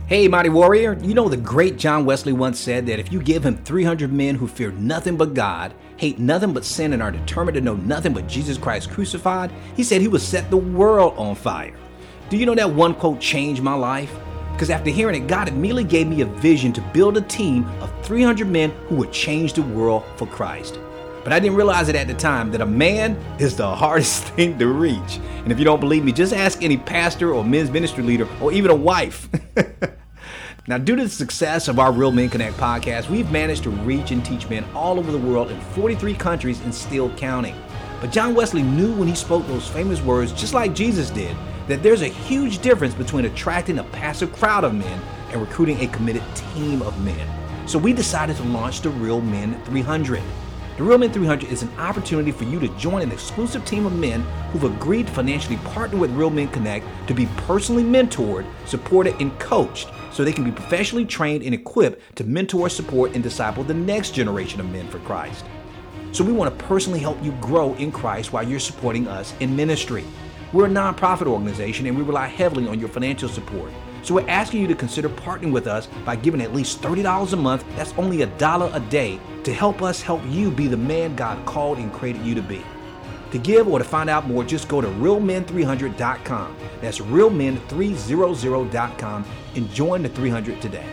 Hey, Mighty Warrior, you know the great John Wesley once said that if you give him 300 men who fear nothing but God, hate nothing but sin, and are determined to know nothing but Jesus Christ crucified, he said he would set the world on fire. Do you know that one quote changed my life? Because after hearing it, God immediately gave me a vision to build a team of 300 men who would change the world for Christ. But I didn't realize it at the time that a man is the hardest thing to reach. And if you don't believe me, just ask any pastor or men's ministry leader or even a wife. Now, due to the success of our Real Men Connect podcast, we've managed to reach and teach men all over the world in 43 countries and still counting. But John Wesley knew when he spoke those famous words, just like Jesus did, that there's a huge difference between attracting a passive crowd of men and recruiting a committed team of men. So we decided to launch the Real Men 300. The Real Men 300 is an opportunity for you to join an exclusive team of men who've agreed to financially partner with Real Men Connect to be personally mentored, supported, and coached so they can be professionally trained and equipped to mentor, support, and disciple the next generation of men for Christ. So we want to personally help you grow in Christ while you're supporting us in ministry. We're a nonprofit organization and we rely heavily on your financial support. So we're asking you to consider partnering with us by giving at least $30 a month, that's only $1 a day, to help us help you be the man God called and created you to be. To give or to find out more, just go to realmen300.com. That's realmen300.com and join the 300 today.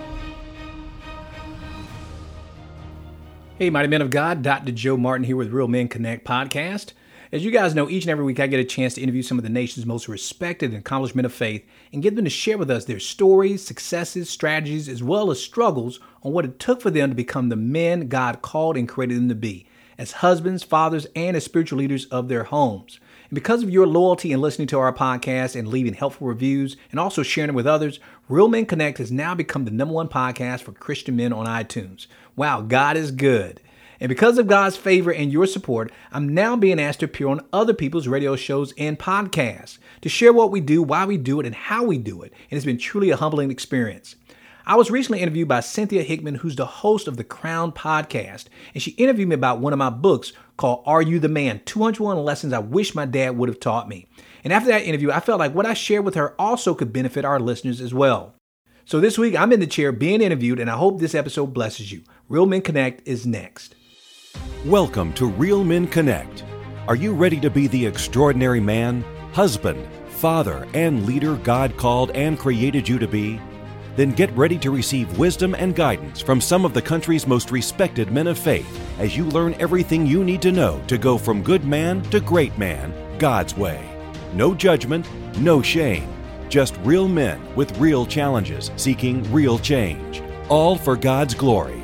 Hey, mighty men of God, Dr. Joe Martin here with Real Men Connect podcast. As you guys know, each and every week I get a chance to interview some of the nation's most respected and accomplished men of faith and get them to share with us their stories, successes, strategies, as well as struggles on what it took for them to become the men God called and created them to be, as husbands, fathers, and as spiritual leaders of their homes. And because of your loyalty and listening to our podcast and leaving helpful reviews and also sharing it with others, Real Men Connect has now become the #1 podcast for Christian men on iTunes. Wow, God is good. And because of God's favor and your support, I'm now being asked to appear on other people's radio shows and podcasts to share what we do, why we do it, and how we do it. And it's been truly a humbling experience. I was recently interviewed by Cynthia Hickman, who's the host of the Crown podcast, and she interviewed me about one of my books called Are You the Man? 201 Lessons I Wish My Dad Would Have Taught Me. And after that interview, I felt like what I shared with her also could benefit our listeners as well. So this week, I'm in the chair being interviewed, and I hope this episode blesses you. Real Men Connect is next. Welcome to Real Men Connect. Are you ready to be the extraordinary man, husband, father, and leader God called and created you to be? Then get ready to receive wisdom and guidance from some of the country's most respected men of faith as you learn everything you need to know to go from good man to great man, God's way. No judgment, no shame. Just real men with real challenges seeking real change. All for God's glory.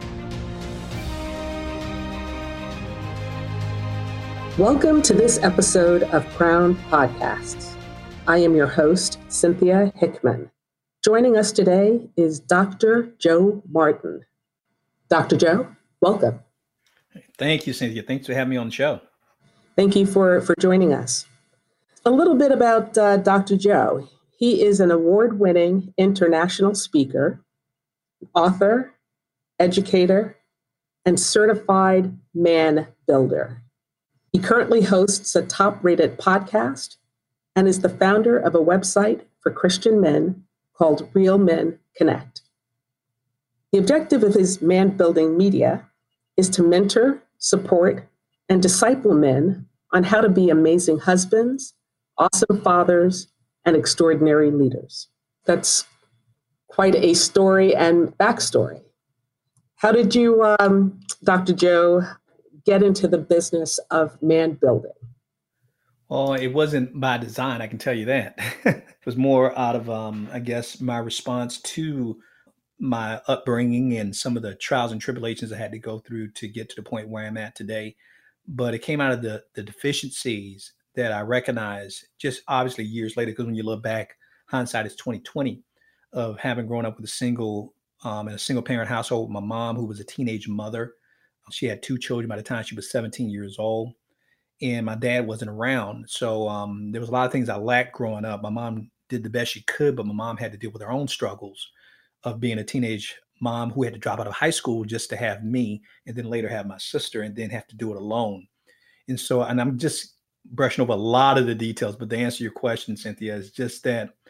Welcome to this episode of Crown Podcasts. I am your host, Cynthia Hickman. Joining us today is Dr. Joe Martin. Dr. Joe, welcome. Thank you, Cynthia. Thanks for having me on the show. Thank you for joining us. A little bit about Dr. Joe. He is an award-winning international speaker, author, educator, and certified man builder. He currently hosts a top-rated podcast and is the founder of a website for Christian men called Real Men Connect. The objective of his man-building media is to mentor, support, and disciple men on how to be amazing husbands, awesome fathers, and extraordinary leaders. That's quite a story and backstory. How did you, Dr. Joe, get into the business of man building? Well, it wasn't by design, I can tell you that. It was more out of, I guess, my response to my upbringing and some of the trials and tribulations I had to go through to get to the point where I'm at today. But it came out of the deficiencies that I recognized just obviously years later, because when you look back, hindsight is 2020, of having grown up with in a single parent household with my mom, who was a teenage mother. She had 2 children by the time she was 17 years old, and my dad wasn't around. So there was a lot of things I lacked growing up. My mom did the best she could, but my mom had to deal with her own struggles of being a teenage mom who had to drop out of high school just to have me, and then later have my sister, and then have to do it alone. And I'm just brushing over a lot of the details, but to answer your question, Cynthia, is just that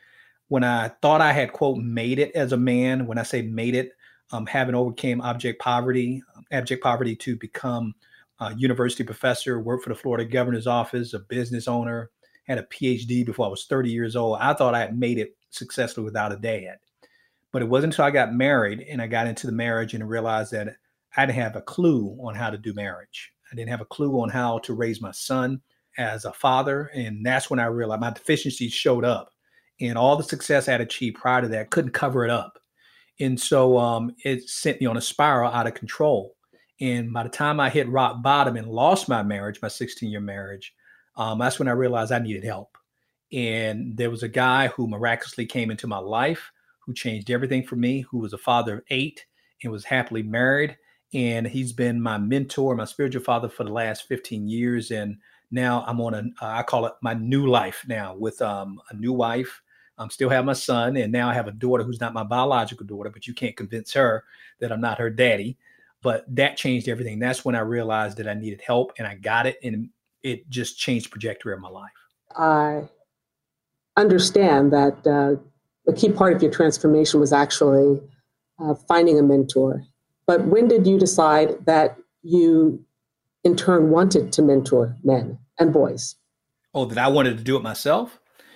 when I thought I had, quote, made it as a man. When I say made it, having overcame abject poverty to become a university professor, worked for the Florida governor's office, a business owner, had a PhD before I was 30 years old. I thought I had made it successfully without a dad. But it wasn't until I got married and I got into the marriage and realized that I didn't have a clue on how to do marriage. I didn't have a clue on how to raise my son as a father. And that's when I realized my deficiencies showed up. And all the success I had achieved prior to that couldn't cover it up. And so it sent me on a spiral out of control. And by the time I hit rock bottom and lost my marriage, my 16-year marriage, that's when I realized I needed help. And there was a guy who miraculously came into my life, who changed everything for me, who was a father of 8 and was happily married. And he's been my mentor, my spiritual father for the last 15 years. And now I'm on I call it my new life now with a new wife. Still have my son. And now I have a daughter who's not my biological daughter, but you can't convince her that I'm not her daddy. But that changed everything. That's when I realized that I needed help, and I got it. And it just changed the trajectory of my life. I understand that a key part of your transformation was actually finding a mentor. But when did you decide that you, in turn, wanted to mentor men and boys? Oh, that I wanted to do it myself?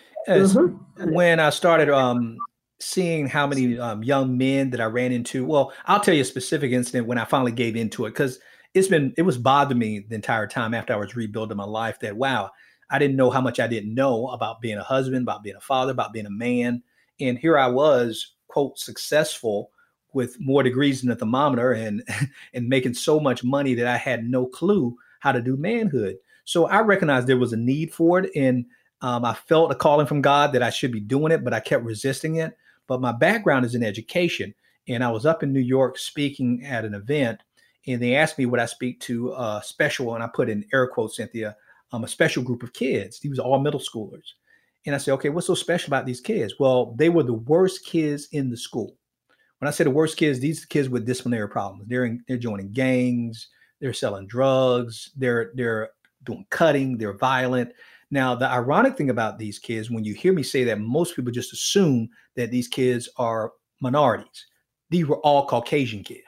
When I started seeing how many young men that I ran into. Well, I'll tell you a specific incident when I finally gave into it, because it was bothering me the entire time after I was rebuilding my life that, wow, I didn't know how much I didn't know about being a husband, about being a father, about being a man. And here I was, quote, successful with more degrees than a thermometer and making so much money that I had no clue how to do manhood. So I recognized there was a need for it. And I felt a calling from God that I should be doing it, but I kept resisting it. But my background is in education. And I was up in New York speaking at an event, and they asked me would I speak to a special, and I put in air quotes, Cynthia, a special group of kids. These were all middle schoolers. And I said, okay, what's so special about these kids? Well, they were the worst kids in the school. When I say the worst kids, these kids with disciplinary problems. They're joining gangs, they're selling drugs, they're doing cutting, they're violent. Now, the ironic thing about these kids, when you hear me say that, most people just assume that these kids are minorities. These were all Caucasian kids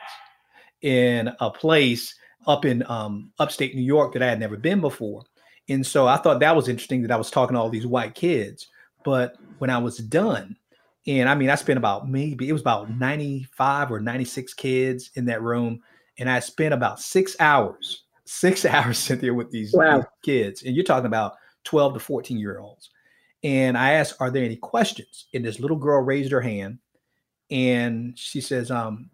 in a place up in upstate New York that I had never been before. And so I thought that was interesting that I was talking to all these white kids. But when I was done, and I mean, I spent it was about 95 or 96 kids in that room. And I spent about 6 hours, Cynthia, with these kids. And you're talking about 12 to 14-year-olds. And I asked, are there any questions? And this little girl raised her hand. And she says,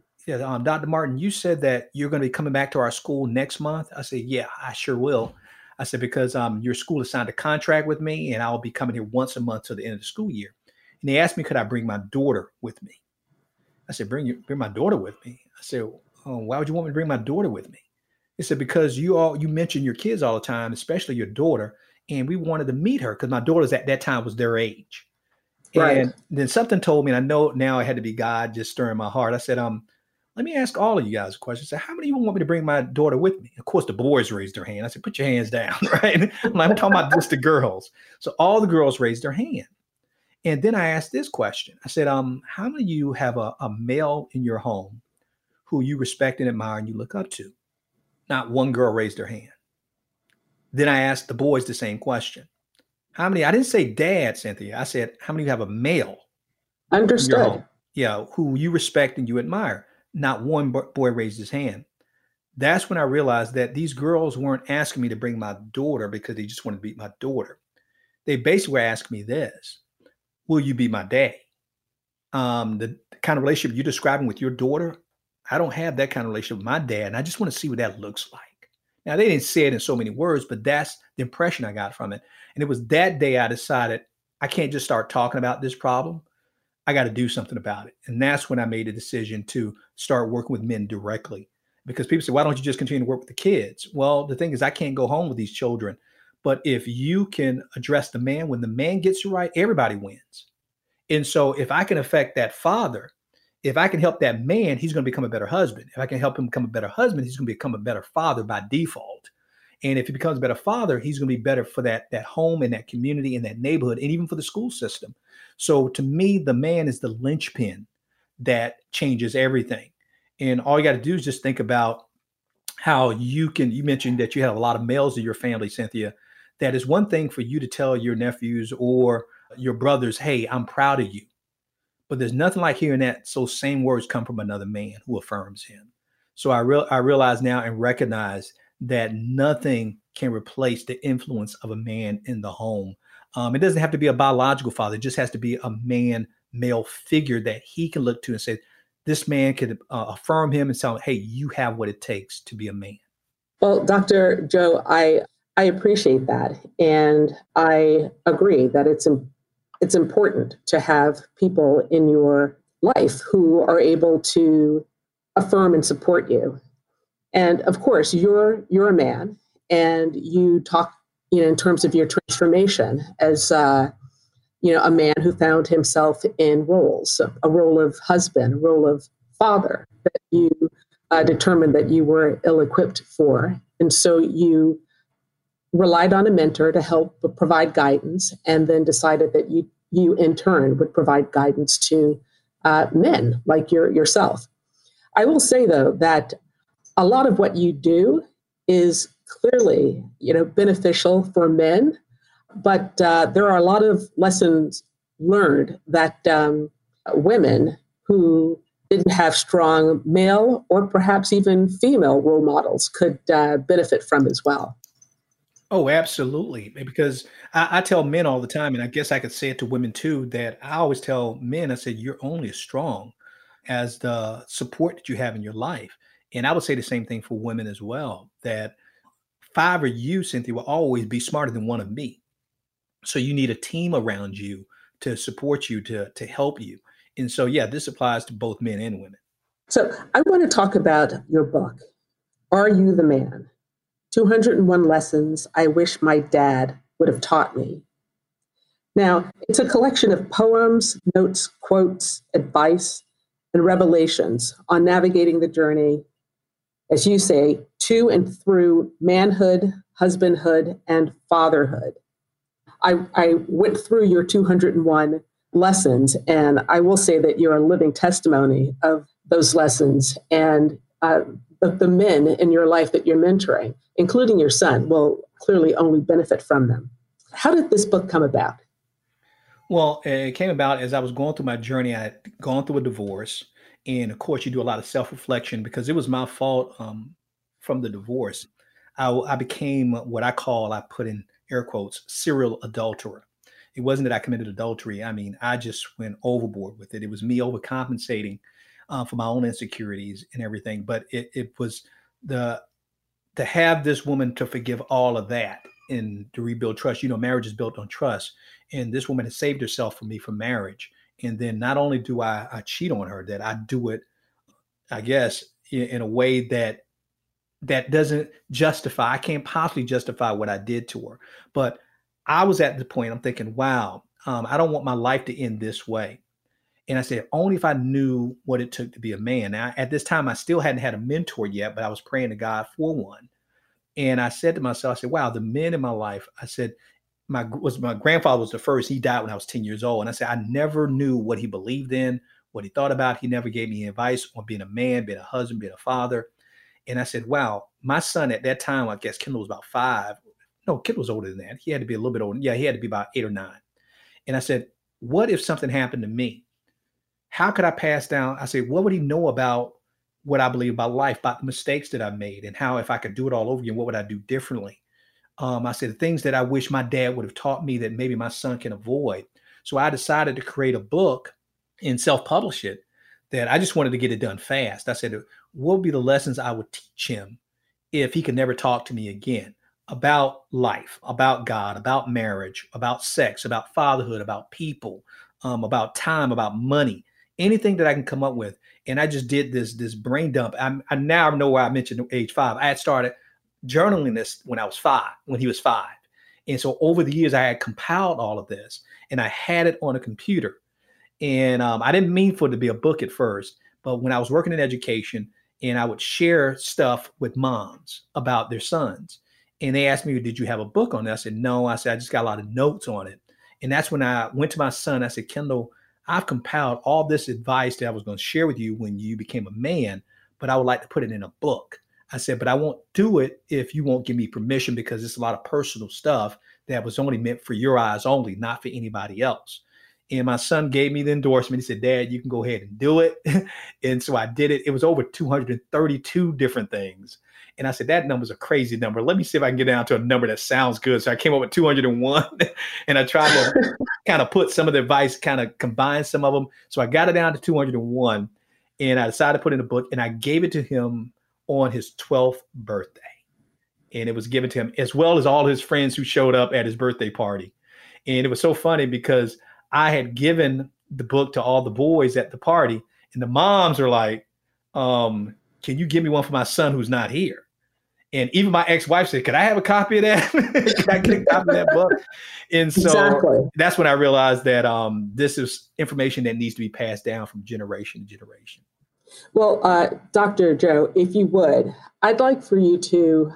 Dr. Martin, you said that you're going to be coming back to our school next month. I said, yeah, I sure will. I said, because your school has signed a contract with me and I'll be coming here once a month to the end of the school year. And they asked me, could I bring my daughter with me? I said, bring my daughter with me. I said, oh, why would you want me to bring my daughter with me? They said, because you mention your kids all the time, especially your daughter. And we wanted to meet her because my daughters at that time was their age. Right. And then something told me, and I know now it had to be God just stirring my heart. I said, let me ask all of you guys a question. I said, how many of you want me to bring my daughter with me? Of course, the boys raised their hand. I said, put your hands down, right? I'm talking about just the girls. So all the girls raised their hand. And then I asked this question. I said, how many of you have a male in your home who you respect and admire and you look up to? Not one girl raised their hand. Then I asked the boys the same question. How many? I didn't say dad, Cynthia. I said, how many of you have a male? Understood. In your home? Yeah, who you respect and you admire. Not one boy raised his hand. That's when I realized that these girls weren't asking me to bring my daughter because they just wanted to be my daughter. They basically were asking me this: will you be my dad? The kind of relationship you're describing with your daughter, I don't have that kind of relationship with my dad, and I just want to see what that looks like. Now, they didn't say it in so many words, but that's the impression I got from it. And it was that day I decided I can't just start talking about this problem. I got to do something about it. And that's when I made a decision to start working with men directly. Because people say, why don't you just continue to work with the kids? Well, the thing is, I can't go home with these children. But if you can address the man, when the man gets it right, everybody wins. And so if I can affect that father, if I can help that man, he's going to become a better husband. If I can help him become a better husband, he's going to become a better father by default. And if he becomes a better father, he's going to be better for that home and that community and that neighborhood and even for the school system. So to me, the man is the linchpin that changes everything. And all you got to do is just think about how you mentioned that you have a lot of males in your family, Cynthia. That is one thing for you to tell your nephews or your brothers, hey, I'm proud of you. But there's nothing like hearing that. So same words come from another man who affirms him. So I realize now and recognize that nothing can replace the influence of a man in the home. It doesn't have to be a biological father. It just has to be a male figure that he can look to and say, this man could affirm him and tell him, hey, you have what it takes to be a man. Well, Dr. Joe, I appreciate that. And I agree that it's important to have people in your life who are able to affirm and support you. And of course, you're a man, and you talk, in terms of your transformation as a man who found himself in roles, a role of husband, a role of father that you determined that you were ill-equipped for. And so you relied on a mentor to help provide guidance, and then decided that you in turn would provide guidance to men like yourself. I will say, though, that a lot of what you do is clearly, beneficial for men, but there are a lot of lessons learned that women who didn't have strong male or perhaps even female role models could benefit from as well. Oh, absolutely. Because I tell men all the time, and I guess I could say it to women too, that I always tell men, I said, you're only as strong as the support that you have in your life. And I would say the same thing for women as well, that 5 of you, Cynthia, will always be smarter than 1 of me. So you need a team around you to support you, to help you. And so, yeah, this applies to both men and women. So I want to talk about your book, Are You the Man? 201 Lessons I Wish My Dad Would Have Taught Me. Now, it's a collection of poems, notes, quotes, advice, and revelations on navigating the journey, as you say, to and through manhood, husbandhood, and fatherhood. I went through your 201 lessons, and I will say that you're a living testimony of those lessons, and the men in your life that you're mentoring, including your son, will clearly only benefit from them. How did this book come about? Well, it came about as I was going through my journey. I had gone through a divorce. And of course, you do a lot of self-reflection because it was my fault from the divorce. I became what I put in air quotes, serial adulterer. It wasn't that I committed adultery. I mean, I just went overboard with it. It was me overcompensating for my own insecurities and everything. But it was to have this woman to forgive all of that and to rebuild trust. Marriage is built on trust. And this woman has saved herself from me for marriage. And then not only do I cheat on her, that I do it, I guess, in a way that doesn't justify, I can't possibly justify what I did to her. But I was at the point, I'm thinking, wow, I don't want my life to end this way. And I said, only if I knew what it took to be a man. Now, at this time, I still hadn't had a mentor yet, but I was praying to God for one. And I said to myself, I said, wow, the men in my life, I said, my grandfather was the first. He died when I was 10 years old. And I said, I never knew what he believed in, what he thought about. He never gave me advice on being a man, being a husband, being a father. And I said, wow, my son at that time, I guess Kendall was about 5. No, Kendall was older than that. He had to be a little bit older. Yeah, he had to be about 8 or 9. And I said, what if something happened to me? How could I pass down? I said, what would he know about what I believe about life, about the mistakes that I made, and how if I could do it all over again, what would I do differently? I said, the things that I wish my dad would have taught me that maybe my son can avoid. So I decided to create a book and self-publish it that I just wanted to get it done fast. I said, what would be the lessons I would teach him if he could never talk to me again about life, about God, about marriage, about sex, about fatherhood, about people, about time, about money, anything that I can come up with. And I just did this brain dump. I now know why I mentioned age 5. I had started journaling this when he was 5. And so over the years, I had compiled all of this and I had it on a computer. And I didn't mean for it to be a book at first, but when I was working in education and I would share stuff with moms about their sons, and they asked me, did you have a book on it? I said, no. I said, I just got a lot of notes on it. And that's when I went to my son. I said, Kendall, I've compiled all this advice that I was going to share with you when you became a man, but I would like to put it in a book. I said, but I won't do it if you won't give me permission, because it's a lot of personal stuff that was only meant for your eyes only, not for anybody else. And my son gave me the endorsement. He said, Dad, you can go ahead and do it. And so I did it. It was over 232 different things. And I said, that number's a crazy number. Let me see if I can get down to a number that sounds good. So I came up with 201 and I tried to kind of put some of the advice, kind of combine some of them. So I got it down to 201 and I decided to put in a book, and I gave it to him on his 12th birthday. And it was given to him as well as all his friends who showed up at his birthday party. And it was so funny because I had given the book to all the boys at the party, and the moms are like, can you give me one for my son who's not here? And even my ex-wife said, could I have a copy of that? Could I get a copy of that book? And so That's when I realized that this is information that needs to be passed down from generation to generation. Well, Dr. Joe, if you would, I'd like for you to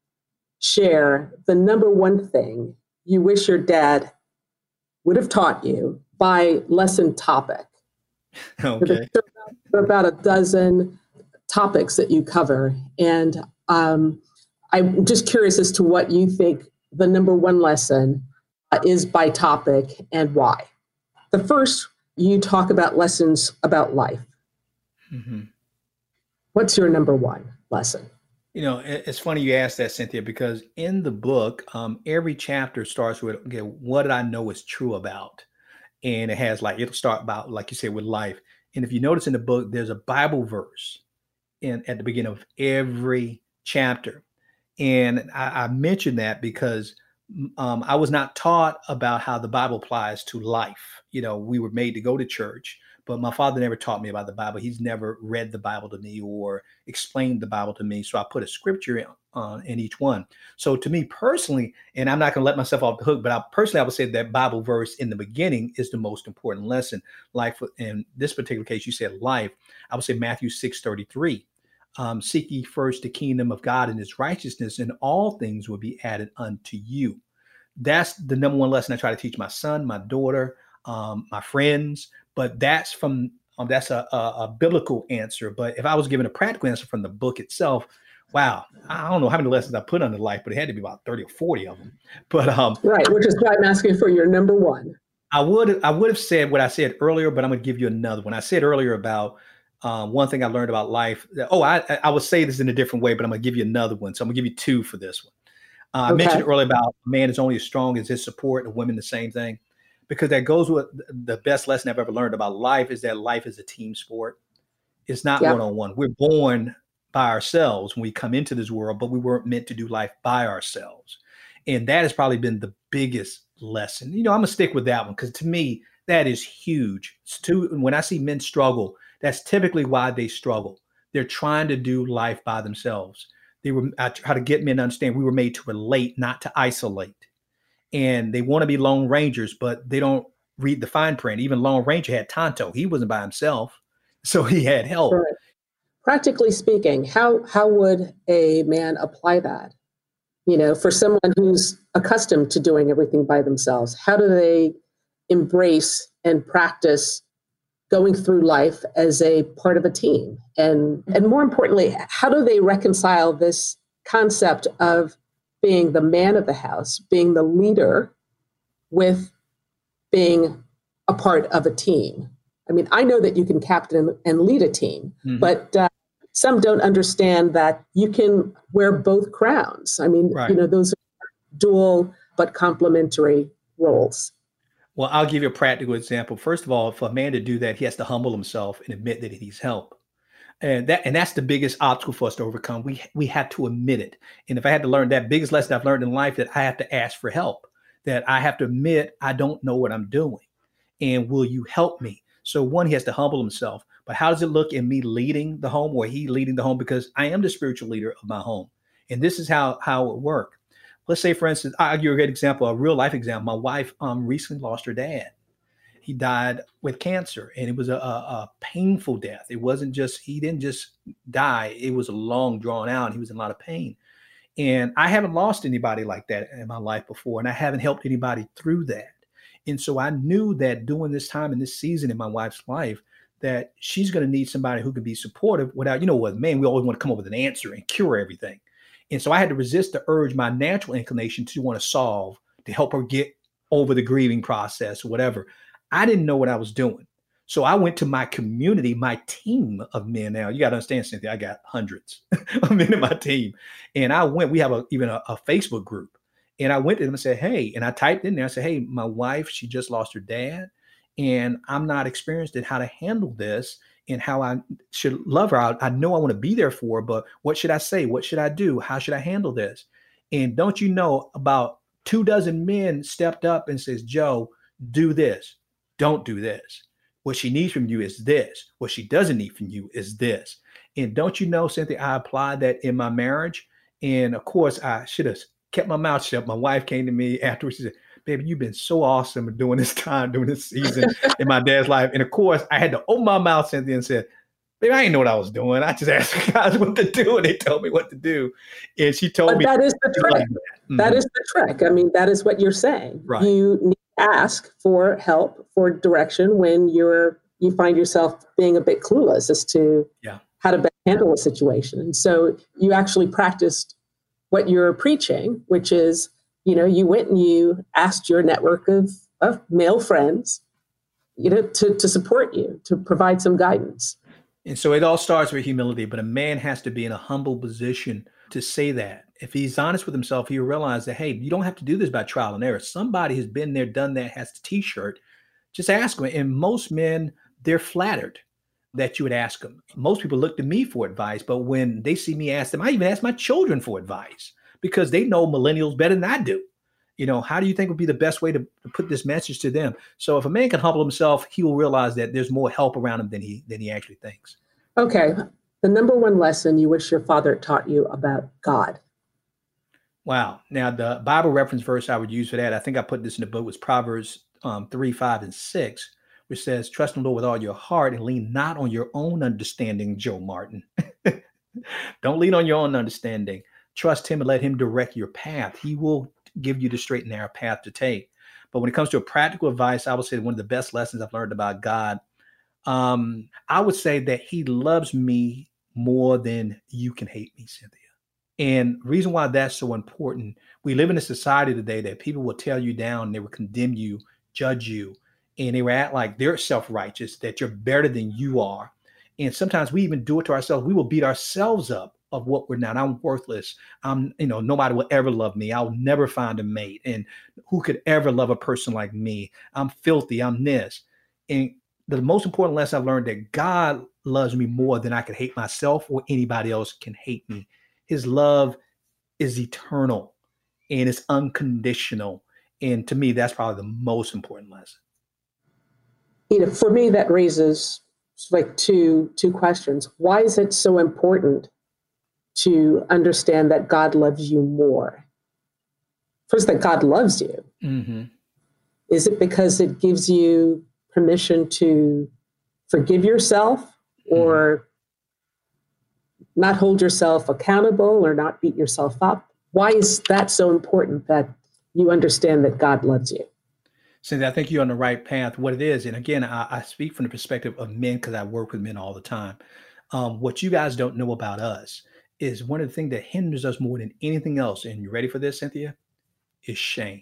share the number one thing you wish your dad would have taught you by lesson topic. Okay. There are about a dozen topics that you cover. And I'm just curious as to what you think the number one lesson is by topic and why. The first, you talk about lessons about life. Mm-hmm. What's your number one lesson? You know, it's funny you asked that, Cynthia, because in the book, every chapter starts with, okay, what did I know is true about? And it has it'll start about, like you said, with life. And if you notice in the book, there's a Bible verse at the beginning of every chapter. And I mentioned that because I was not taught about how the Bible applies to life. You know, we were made to go to church, but my father never taught me about the Bible. He's never read the Bible to me or explained the Bible to me. So I put a scripture in each one. So to me personally, and I'm not going to let myself off the hook, but I would say that Bible verse in the beginning is the most important lesson. Like in this particular case, you said life. I would say Matthew 6:33. Seek ye first the kingdom of God and his righteousness, and all things will be added unto you. That's the number one lesson I try to teach my son, my daughter, my friends. But that's a biblical answer. But if I was given a practical answer from the book itself, wow, I don't know how many lessons I put under life, but it had to be about 30 or 40 of them. But right, which is why I'm asking for your number one. I would have said what I said earlier, but I'm going to give you another one. I said earlier about one thing I learned about life. I would say this in a different way, but I'm going to give you another one. So I'm going to give you two for this one. I mentioned earlier about a man is only as strong as his support, and women the same thing. Because that goes with the best lesson I've ever learned about life is that life is a team sport. It's not one-on-one. We're born by ourselves when we come into this world, but we weren't meant to do life by ourselves. And that has probably been the biggest lesson. You know, I'm going to stick with that one because to me, that is huge. When I see men struggle, that's typically why they struggle. They're trying to do life by themselves. I try to get men to understand we were made to relate, not to isolate. And they want to be Lone Rangers, but they don't read the fine print. Even Lone Ranger had Tonto. He wasn't by himself, so he had help. Right. Practically speaking, how would a man apply that? You know, for someone who's accustomed to doing everything by themselves, how do they embrace and practice going through life as a part of a team? And more importantly, how do they reconcile this concept of being the man of the house, being the leader, with being a part of a team? I mean, I know that you can captain and lead a team, but some don't understand that you can wear both crowns. I mean, right. You know, those are dual but complementary roles. Well, I'll give you a practical example. First of all, for a man to do that, he has to humble himself and admit that he needs help. And that's the biggest obstacle for us to overcome. We have to admit it. And if I had to learn that biggest lesson I've learned in life, that I have to ask for help, that I have to admit I don't know what I'm doing. And will you help me? So one, he has to humble himself. But how does it look in me leading the home or he leading the home? Because I am the spiritual leader of my home. And this is how it would work. Let's say, for instance, I'll give you a great example, a real life example. My wife recently lost her dad. He died with cancer, and it was a painful death. It wasn't just, he didn't just die. It was a long drawn out. He was in a lot of pain. And I haven't lost anybody like that in my life before. And I haven't helped anybody through that. And so I knew that during this time in this season in my wife's life, that she's going to need somebody who can be supportive without, with men, we always want to come up with an answer and cure everything. And so I had to resist the urge, my natural inclination to want to solve, to help her get over the grieving process or whatever. I didn't know what I was doing. So I went to my community, my team of men. Now, you got to understand, Cynthia, I got hundreds of men in my team. And we have even a Facebook group. And I went to them and said, hey, and I typed in there, I said, hey, my wife, she just lost her dad. And I'm not experienced in how to handle this and how I should love her. I know I want to be there for her, but what should I say? What should I do? How should I handle this? And don't you know, about 24 men stepped up and says, Joe, do this. Don't do this. What she needs from you is this. What she doesn't need from you is this. And don't you know, Cynthia, I applied that in my marriage. And of course, I should have kept my mouth shut. My wife came to me afterwards. She said, baby, you've been so awesome during this time, during this season in my dad's life. And of course, I had to open my mouth, Cynthia, and said, baby, I didn't know what I was doing. I just asked guys what to do, and they told me what to do. And she told me. That is the trick. Mm-hmm. That is the trick. I mean, that is what you're saying. Right. You need to ask for help, for direction when you find yourself being a bit clueless as to how to best handle a situation. And so you actually practiced what you're preaching, which is, you went and you asked your network of male friends, to support you, to provide some guidance. And so it all starts with humility, but a man has to be in a humble position to say that. If he's honest with himself, he'll realize that, hey, you don't have to do this by trial and error. Somebody has been there, done that, has the t-shirt. Just ask them. And most men, they're flattered that you would ask them. Most people look to me for advice, but when they see me ask them, I even ask my children for advice because they know millennials better than I do. How do you think would be the best way to put this message to them? So if a man can humble himself, he will realize that there's more help around him than he actually thinks. Okay. The number one lesson you wish your father taught you about God. Wow. Now, the Bible reference verse I would use for that, I think I put this in the book, was Proverbs 3, 5, and 6, which says, trust in the Lord with all your heart and lean not on your own understanding, Joe Martin. Don't lean on your own understanding. Trust him and let him direct your path. He will give you the straight and narrow path to take. But when it comes to a practical advice, I would say one of the best lessons I've learned about God, I would say that he loves me more than you can hate me, Cynthia. And the reason why that's so important, we live in a society today that people will tear you down, they will condemn you, judge you, and they will act like they're self-righteous, that you're better than you are. And sometimes we even do it to ourselves. We will beat ourselves up of what we're not. I'm worthless. Nobody will ever love me. I'll never find a mate. And who could ever love a person like me? I'm filthy. I'm this. And the most important lesson I've learned, that God loves me more than I could hate myself or anybody else can hate me. His love is eternal and it's unconditional. And to me, that's probably the most important lesson. For me, that raises like two questions. Why is it so important to understand that God loves you more? First, that God loves you. Mm-hmm. Is it because it gives you permission to forgive yourself or not hold yourself accountable or not beat yourself up? Why is that so important that you understand that God loves you? Cynthia, I think you're on the right path. What it is, and again, I speak from the perspective of men because I work with men all the time. What you guys don't know about us is one of the things that hinders us more than anything else, and you ready for this, Cynthia, is shame.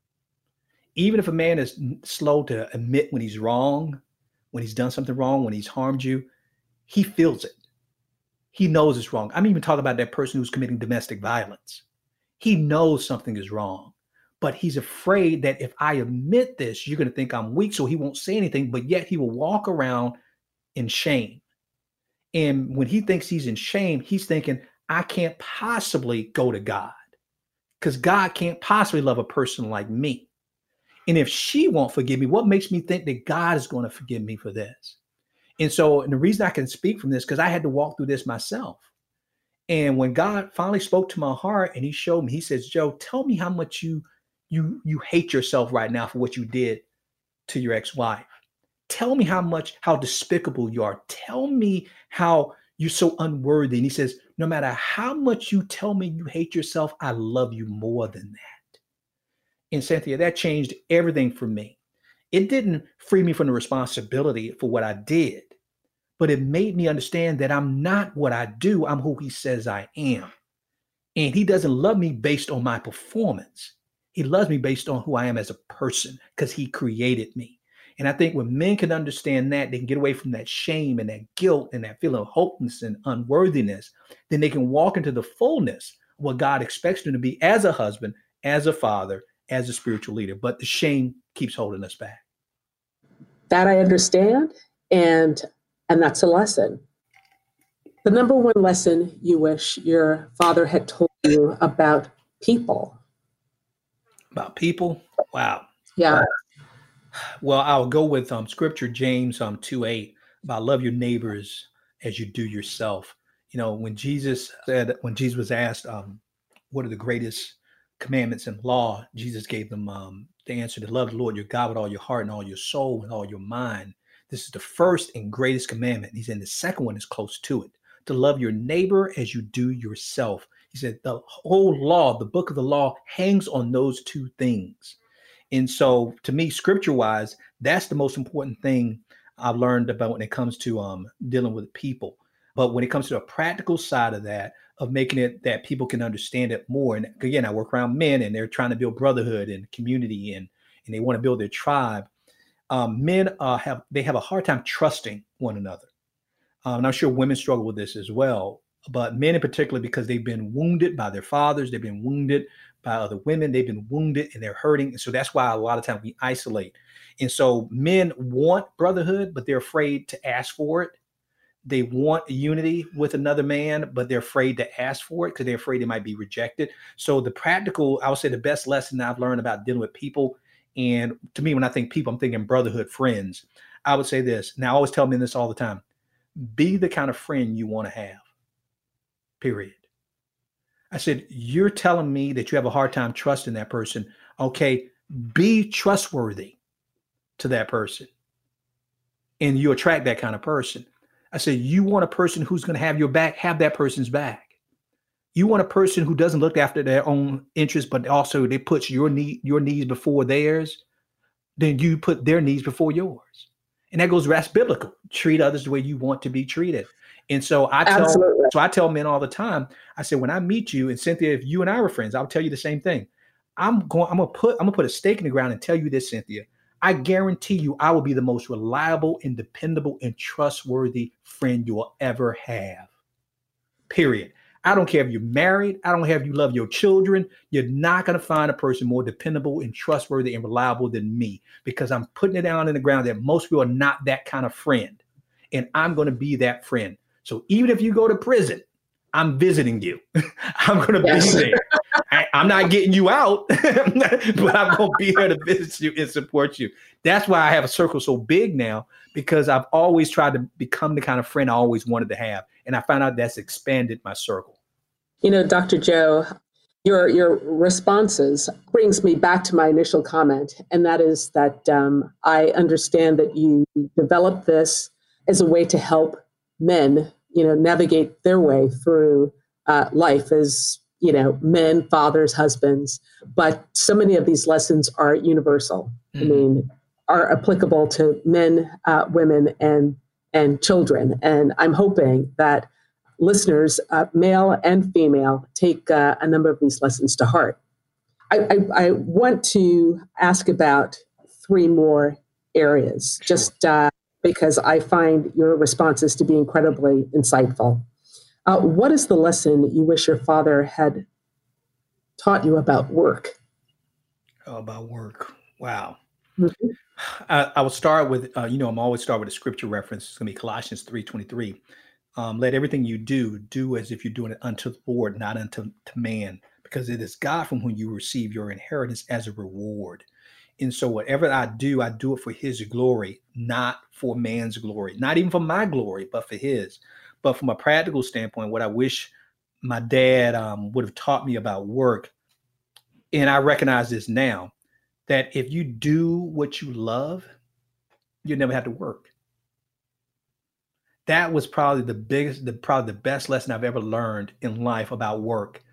Even if a man is slow to admit when he's wrong, when he's done something wrong, when he's harmed you, he feels it. He knows it's wrong. I'm even talking about that person who's committing domestic violence. He knows something is wrong, but he's afraid that if I admit this, you're going to think I'm weak, so he won't say anything, but yet he will walk around in shame. And when he thinks he's in shame, he's thinking, I can't possibly go to God because God can't possibly love a person like me. And if she won't forgive me, what makes me think that God is going to forgive me for this? And the reason I can speak from this, because I had to walk through this myself. And when God finally spoke to my heart and he showed me, he says, Joe, tell me how much you hate yourself right now for what you did to your ex-wife. Tell me how despicable you are. Tell me how you're so unworthy. And he says, no matter how much you tell me you hate yourself, I love you more than that. And Cynthia, that changed everything for me. It didn't free me from the responsibility for what I did, but it made me understand that I'm not what I do. I'm who he says I am. And he doesn't love me based on my performance. He loves me based on who I am as a person because he created me. And I think when men can understand that, they can get away from that shame and that guilt and that feeling of hopelessness and unworthiness, then they can walk into the fullness of what God expects them to be as a husband, as a father, as a spiritual leader. But the shame keeps holding us back. That I understand, and that's a lesson. The number one lesson you wish your father had told you about people. About people? Wow. Yeah. Well, I'll go with scripture, James 2:8, about love your neighbors as you do yourself. When Jesus was asked, what are the greatest commandments in law, Jesus gave them the answer to love the Lord your God with all your heart and all your soul and all your mind. This is the first and greatest commandment. He said the second one is close to it, to love your neighbor as you do yourself. He said the whole law, the book of the law, hangs on those two things. And so to me, scripture wise, that's the most important thing I've learned about when it comes to dealing with people. But when it comes to the practical side of that, of making it that people can understand it more. And again, I work around men and they're trying to build brotherhood and community and they want to build their tribe. Men have a hard time trusting one another. And I'm sure women struggle with this as well. But men in particular, because they've been wounded by their fathers, they've been wounded by other women, they've been wounded and they're hurting. And so that's why a lot of times we isolate. And so men want brotherhood, but they're afraid to ask for it. They want unity with another man, but they're afraid to ask for it because they're afraid they might be rejected. So the practical, I would say the best lesson I've learned about dealing with people, and to me, when I think people, I'm thinking brotherhood, friends. I would say this. Now, I always tell men this all the time. Be the kind of friend you want to have. Period. I said, you're telling me that you have a hard time trusting that person. Okay, be trustworthy to that person. And you attract that kind of person. I said, you want a person who's going to have your back, have that person's back. You want a person who doesn't look after their own interests, but also they put your needs before theirs. Then you put their needs before yours. And that's biblical. Treat others the way you want to be treated. And so I tell men all the time, I say, when I meet you, and Cynthia, if you and I were friends, I'll tell you the same thing. I'm gonna put a stake in the ground and tell you this, Cynthia. I guarantee you I will be the most reliable and dependable and trustworthy friend you will ever have. Period. I don't care if you're married. I don't care if you love your children. You're not going to find a person more dependable and trustworthy and reliable than me, because I'm putting it down in the ground that most people are not that kind of friend. And I'm going to be that friend. So even if you go to prison, I'm visiting you. I'm going to be there. I'm not getting you out, but I'm going to be here to visit you and support you. That's why I have a circle so big now, because I've always tried to become the kind of friend I always wanted to have. And I found out that's expanded my circle. Dr. Joe, your responses brings me back to my initial comment. And that is that I understand that you developed this as a way to help men, navigate their way through life as, men, fathers, husbands. But so many of these lessons are universal. Mm-hmm. I mean, are applicable to men, women, and children. And I'm hoping that listeners, male and female, take a number of these lessons to heart. I want to ask about three more areas, just because I find your responses to be incredibly insightful. What is the lesson you wish your father had taught you about work? Oh, about work. Wow. Mm-hmm. I will start with, I'm always start with a scripture reference. It's going to be Colossians 3:23. Let everything you do as if you're doing it unto the Lord, not unto man, because it is God from whom you receive your inheritance as a reward. And so whatever I do it for his glory, not for man's glory, not even for my glory, but for his. But from a practical standpoint, what I wish my dad would have taught me about work, and I recognize this now, that if you do what you love, you never have to work. That was probably the best lesson I've ever learned in life about work,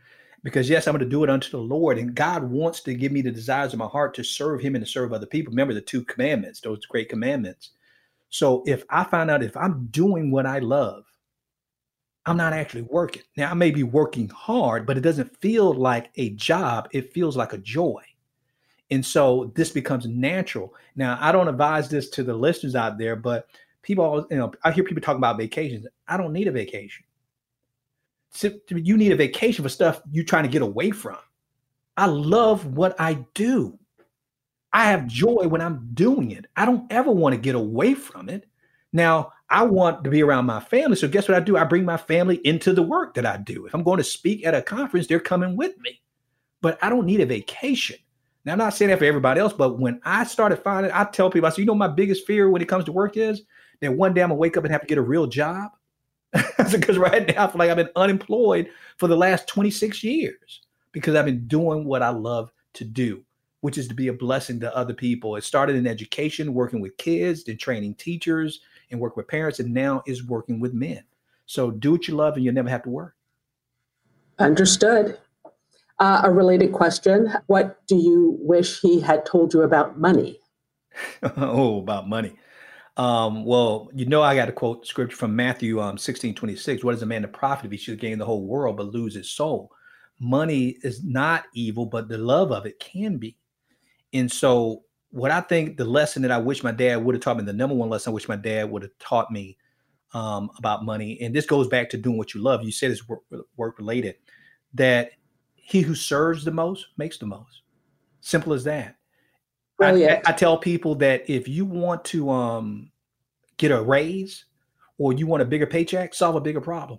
Because yes, I'm going to do it unto the Lord. And God wants to give me the desires of my heart to serve him and to serve other people. Remember the 2 commandments, those great commandments. So if I find out if I'm doing what I love, I'm not actually working. Now I may be working hard, but it doesn't feel like a job. It feels like a joy. And so this becomes natural. Now, I don't advise this to the listeners out there, but people always, I hear people talk about vacations. I don't need a vacation. You need a vacation for stuff you're trying to get away from. I love what I do. I have joy when I'm doing it. I don't ever want to get away from it. Now, I want to be around my family. So guess what I do? I bring my family into the work that I do. If I'm going to speak at a conference, they're coming with me. But I don't need a vacation. Now, I'm not saying that for everybody else, but when I started finding, I tell people, I say, my biggest fear when it comes to work is that one day I'm going to wake up and have to get a real job. Because right now I feel like I've been unemployed for the last 26 years because I've been doing what I love to do, which is to be a blessing to other people. It started in education, working with kids, then training teachers and work with parents, and now is working with men. So do what you love and you'll never have to work. Understood. A related question. What do you wish he had told you about money? Oh, about money. Well, I got to quote scripture from Matthew 16:26. What is a man to profit if he should gain the whole world but lose his soul? Money is not evil, but the love of it can be. And so what I think the lesson that I wish my dad would have taught me, the number one lesson I wish my dad would have taught me about money, and this goes back to doing what you love. You said it's work related, that he who serves the most makes the most. Simple as that. I tell people that if you want to get a raise or you want a bigger paycheck, solve a bigger problem.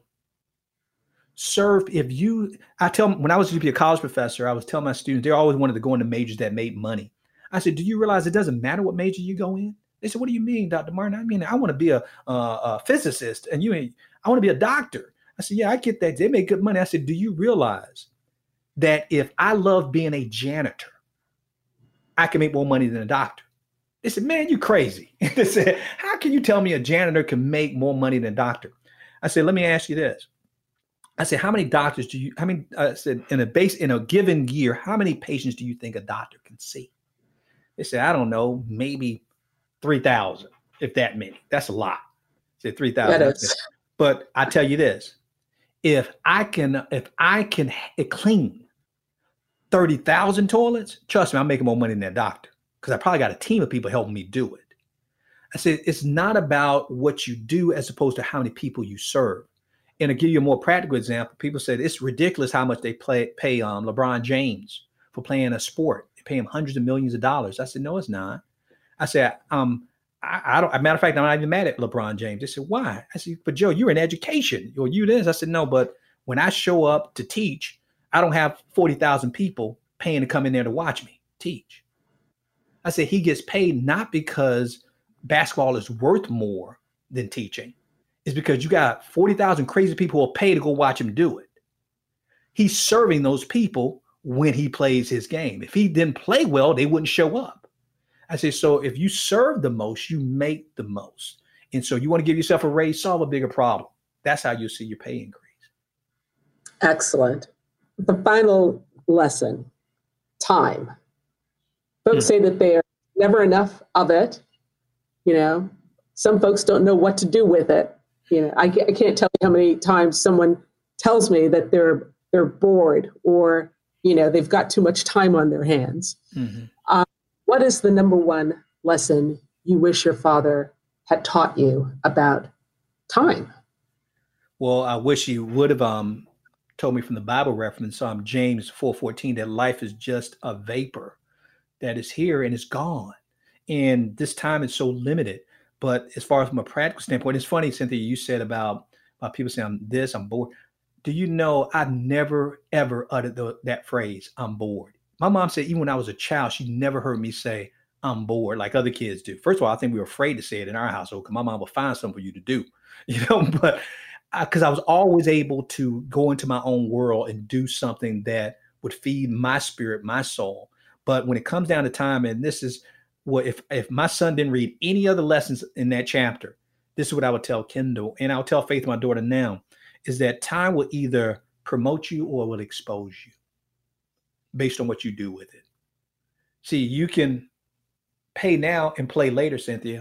I tell them when I was to be a college professor, I was telling my students, they always wanted to go into majors that made money. I said, do you realize it doesn't matter what major you go in? They said, what do you mean, Dr. Martin? I mean, I want to be a physicist and I want to be a doctor. I said, yeah, I get that. They make good money. I said, do you realize that if I love being a janitor, I can make more money than a doctor? They said, man, you crazy. They said, how can you tell me a janitor can make more money than a doctor? I said, let me ask you this. I said, how many doctors I said, in a given year, how many patients do you think a doctor can see? They said, I don't know, maybe 3,000, if that many. That's a lot. I said 3,000. But I tell you this, if I can clean 30,000 toilets, trust me, I'm making more money than that doctor because I probably got a team of people helping me do it. I said, it's not about what you do as opposed to how many people you serve. And to give you a more practical example, people said it's ridiculous how much they pay LeBron James for playing a sport. They pay him hundreds of millions of dollars. I said, no, it's not. I said, I don't, as a matter of fact, I'm not even mad at LeBron James. They said, why? I said, but Joe, you're in education. Or you this. I said, no, but when I show up to teach, I don't have 40,000 people paying to come in there to watch me teach. I said, he gets paid not because basketball is worth more than teaching. It's because you got 40,000 crazy people who will pay to go watch him do it. He's serving those people when he plays his game. If he didn't play well, they wouldn't show up. I say, so if you serve the most, you make the most. And so you want to give yourself a raise, solve a bigger problem. That's how you'll see your pay increase. Excellent. The final lesson, time. Folks say that there's never enough of it. Some folks don't know what to do with it. I can't tell you how many times someone tells me that they're bored or, they've got too much time on their hands. Mm-hmm. What is the number one lesson you wish your father had taught you about time? Well, I wish he would have told me from the Bible reference, James 4:14, that life is just a vapor that is here and is gone. And this time is so limited. But as far as from a practical standpoint, it's funny, Cynthia, you said about people saying I'm bored. Do you know I never, ever uttered that phrase, I'm bored. My mom said even when I was a child, she never heard me say I'm bored like other kids do. First of all, I think we were afraid to say it in our household because my mom would find something for you to do, but because I was always able to go into my own world and do something that would feed my spirit, my soul. But when it comes down to time, and this is what, if my son didn't read any other lessons in that chapter, this is what I would tell Kendall, and I'll tell Faith, my daughter now, is that time will either promote you or will expose you. based on what you do with it. See, you can pay now and play later, Cynthia,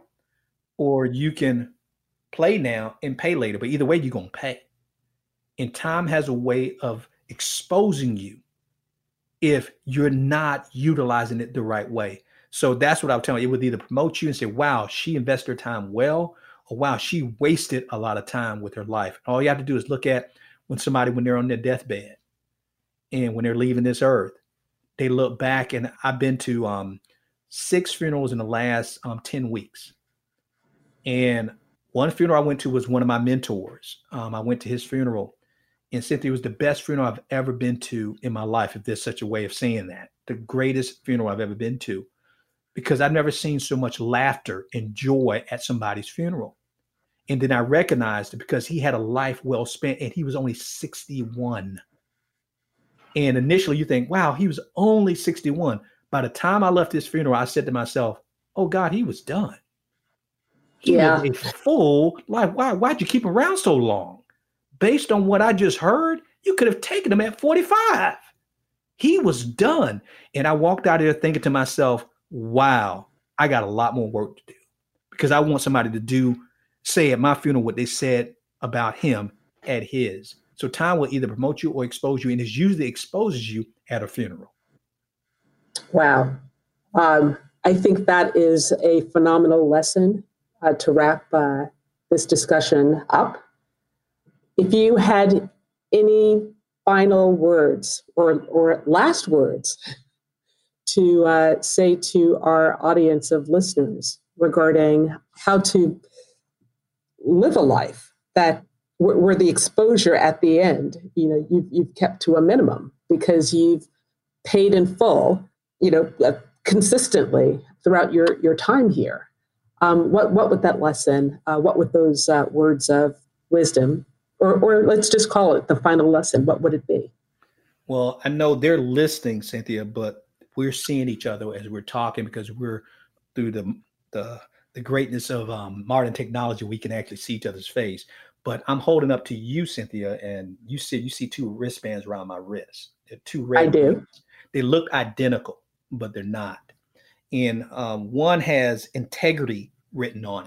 or you can play now and pay later, but either way, you're going to pay. And time has a way of exposing you if you're not utilizing it the right way. So that's what I'm telling you. It would either promote you and say, wow, she invested her time well, or wow, she wasted a lot of time with her life. All you have to do is look at when they're on their deathbed and when they're leaving this earth, they look back, and I've been to 6 funerals in the last 10 weeks. And one funeral I went to was one of my mentors. I went to his funeral, and Cynthia, it was the best funeral I've ever been to in my life, if there's such a way of saying that. The greatest funeral I've ever been to, because I've never seen so much laughter and joy at somebody's funeral. And then I recognized it because he had a life well spent, and he was only 61. And initially you think, wow, he was only 61. By the time I left his funeral, I said to myself, oh God, he was done. He was a full life. Why'd you keep him around so long? Based on what I just heard, you could have taken him at 45. He was done. And I walked out of there thinking to myself, wow, I got a lot more work to do, because I want somebody to say at my funeral what they said about him at his. So time will either promote you or expose you, and it usually exposes you at a funeral. Wow. I think that is a phenomenal lesson to wrap this discussion up. If you had any final words or last words to say to our audience of listeners regarding how to live a life that where the exposure at the end, you've kept to a minimum because you've paid in full, consistently throughout your time here. What would that lesson, what would those words of wisdom, or let's just call it the final lesson, what would it be? Well, I know they're listening, Cynthia, but we're seeing each other as we're talking, because we're through the greatness of modern technology, we can actually see each other's face. But I'm holding up to you, Cynthia, and you see 2 wristbands around my wrist. They're 2 red. I do. Bands. They look identical, but they're not. And one has integrity written on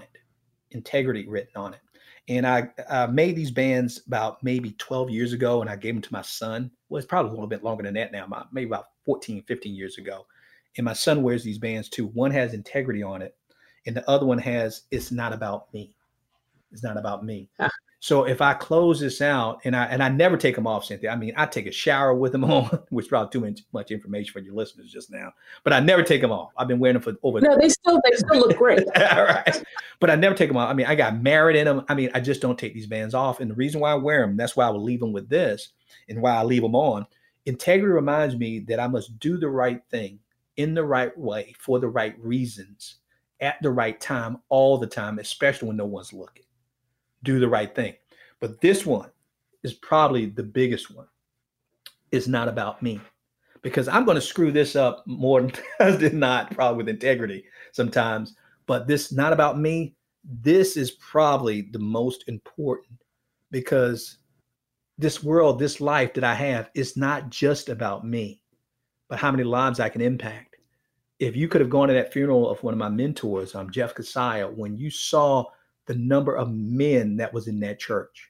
it. And I made these bands about maybe 12 years ago, and I gave them to my son. Well, it's probably a little bit longer than that now, maybe about 14, 15 years ago. And my son wears these bands too. One has integrity on it, and the other one has, it's not about me. It's not about me. Ah. So if I close this out, and I never take them off, Cynthia. I mean, I take a shower with them on, which is probably too much information for your listeners just now. But I never take them off. I've been wearing them for over. No, they still look great. All right, but I never take them off. I mean, I got married in them. I mean, I just don't take these bands off. And the reason why I wear them, that's why I will leave them with this, and why I leave them on. Integrity reminds me that I must do the right thing in the right way for the right reasons at the right time all the time, especially when no one's looking. Do the right thing. But this one is probably the biggest one. It's not about me, because I'm going to screw this up more than not, probably with integrity sometimes. But this not about me. This is probably the most important, because this world, this life that I have is not just about me, but how many lives I can impact. If you could have gone to that funeral of one of my mentors, Jeff Keziah, when you saw the number of men that was in that church.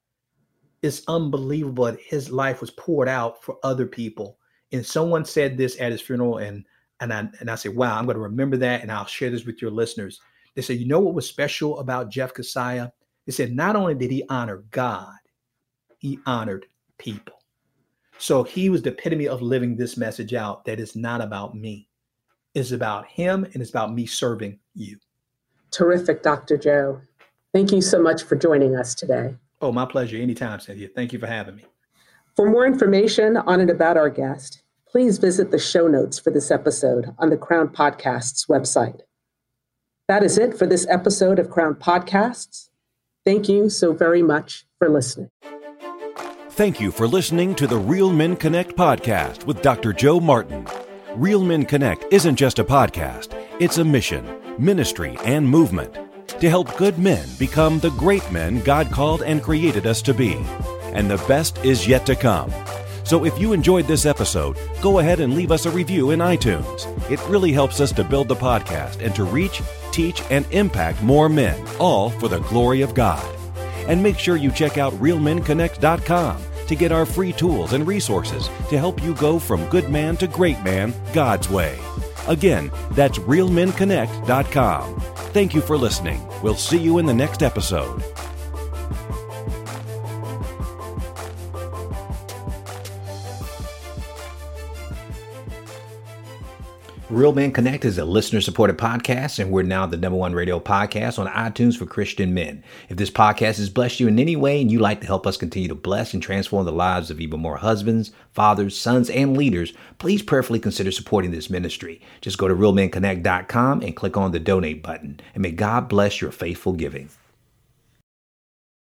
It's unbelievable that his life was poured out for other people. And someone said this at his funeral, and I said, wow, I'm going to remember that, and I'll share this with your listeners. They said, you know what was special about Jeff Keziah? They said, not only did he honor God, he honored people. So he was the epitome of living this message out, that it's not about me. It's about him, and it's about me serving you. Terrific, Dr. Joe. Thank you so much for joining us today. Oh, my pleasure. Anytime, Cynthia. Thank you for having me. For more information on and about our guest, please visit the show notes for this episode on the Crown Podcasts website. That is it for this episode of Crown Podcasts. Thank you so very much for listening. Thank you for listening to the Real Men Connect podcast with Dr. Joe Martin. Real Men Connect isn't just a podcast. It's a mission, ministry, and movement to help good men become the great men God called and created us to be. And the best is yet to come. So if you enjoyed this episode, go ahead and leave us a review in iTunes. It really helps us to build the podcast and to reach, teach, and impact more men, all for the glory of God. And make sure you check out realmenconnect.com to get our free tools and resources to help you go from good man to great man God's way. Again, that's realmenconnect.com. Thank you for listening. We'll see you in the next episode. Real Men Connect is a listener-supported podcast, and we're now the #1 radio podcast on iTunes for Christian men. If this podcast has blessed you in any way and you'd like to help us continue to bless and transform the lives of even more husbands, fathers, sons, and leaders, please prayerfully consider supporting this ministry. Just go to realmenconnect.com and click on the donate button, and may God bless your faithful giving.